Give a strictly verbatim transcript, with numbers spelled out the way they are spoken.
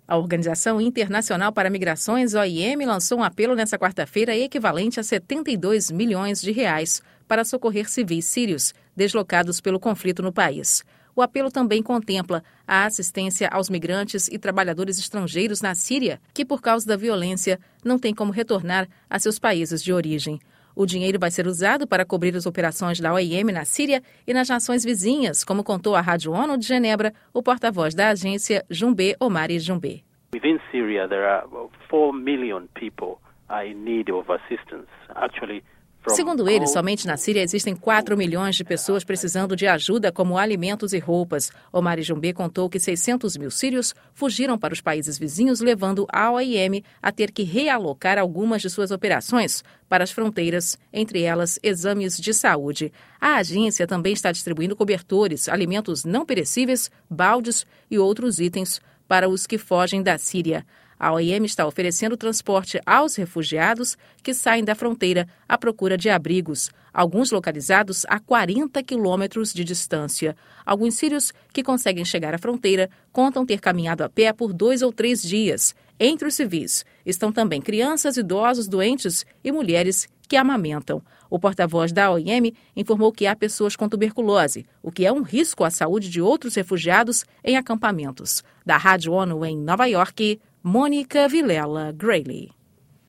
A Organização Internacional para Migrações, O I M, lançou um apelo nesta quarta-feira equivalente a setenta e dois milhões de reais para socorrer civis sírios deslocados pelo conflito no país. O apelo também contempla a assistência aos migrantes e trabalhadores estrangeiros na Síria, que por causa da violência não têm como retornar a seus países de origem. O dinheiro vai ser usado para cobrir as operações da O I M na Síria e nas nações vizinhas, como contou à Rádio ONU de Genebra o porta-voz da agência, Jumbé Omari Jumbé. Within Syria, there are four million people in need of assistance. Actually, Segundo ele, somente na Síria existem quatro milhões de pessoas precisando de ajuda como alimentos e roupas. Omari Jumbé contou que seiscentos mil sírios fugiram para os países vizinhos, levando a O I M a ter que realocar algumas de suas operações para as fronteiras, entre elas exames de saúde. A agência também está distribuindo cobertores, alimentos não perecíveis, baldes e outros itens para os que fogem da Síria. A O I M está oferecendo transporte aos refugiados que saem da fronteira à procura de abrigos, alguns localizados a quarenta quilômetros de distância. Alguns sírios que conseguem chegar à fronteira contam ter caminhado a pé por dois ou três dias. Entre os civis estão também crianças, idosos, doentes e mulheres que amamentam. O porta-voz da O I M informou que há pessoas com tuberculose, o que é um risco à saúde de outros refugiados em acampamentos. Da Rádio ONU em Nova York, Mônica Vilela Grayley.